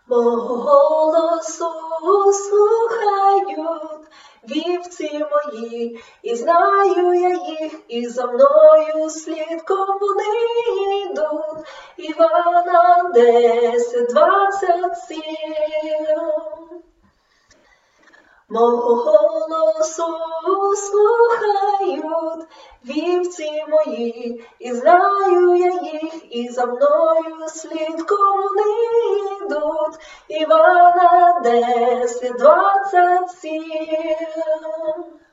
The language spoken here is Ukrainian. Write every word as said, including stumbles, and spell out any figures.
Мого голосу слухають вівці мої, і знаю я їх, і за мною слідком вони йдуть. Івана десять, двадцять сім. Мого голосу слухають вівці мої, і знаю я їх, і за мною слідком вони йдуть. Івана десять, двадцять сім.